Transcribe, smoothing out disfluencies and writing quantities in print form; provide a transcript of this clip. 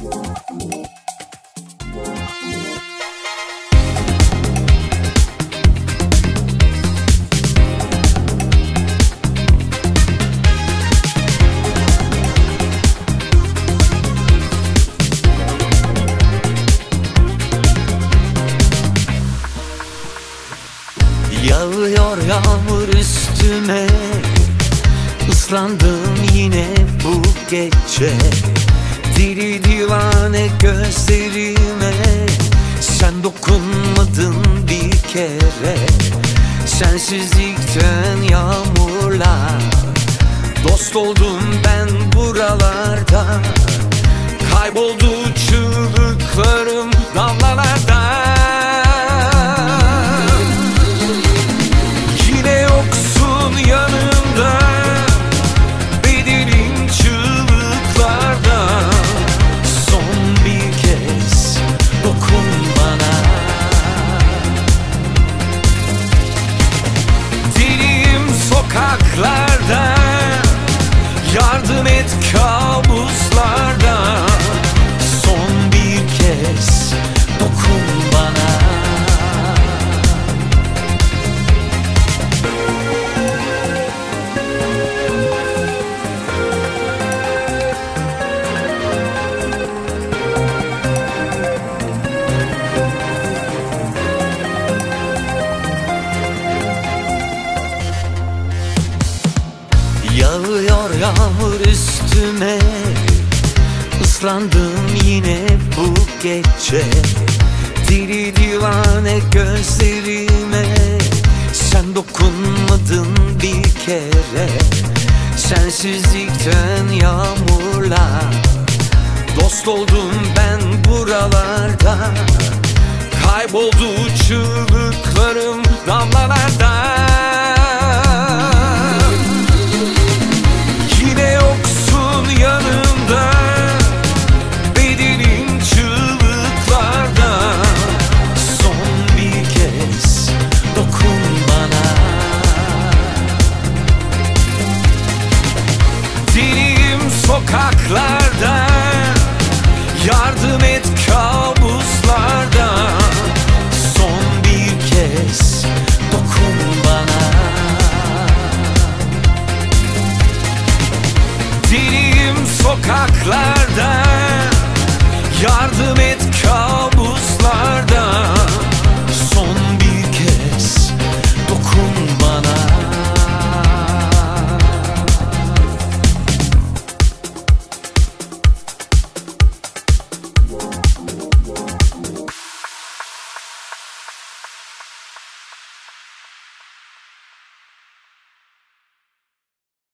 Yağıyor yağmur üstüme, ıslandım yine bu gece. Deli divane gözlerime, sen dokunmadın bir kere. Sensizlikten yağmurlar, dost oldum ben buralarda. Kayboldu çığlıklarım damlalarda. Yine yoksun yanımda, bedenin çığlıklarda. Son bir kez dokun bana. Deliyim sokaklarda, yardım et kabuslarda. Son bir kez dokun bana. Yağıyor yağmur üstüme, ıslandım yine bu gece. Deli divane gözlerime, sen dokunmadın bir kere. Sensizlikten yağmurlar, dost oldum ben buralarda. Kayboldu çığlıklarım damlalarda. Yine yoksun yanımda, bedenin çığlıklarda. Son bir kez dokun bana. Deliyim sokaklarda, yardım et kabuslarda. Son bir kez dokun bana. Deliyim sokaklarda, yardım et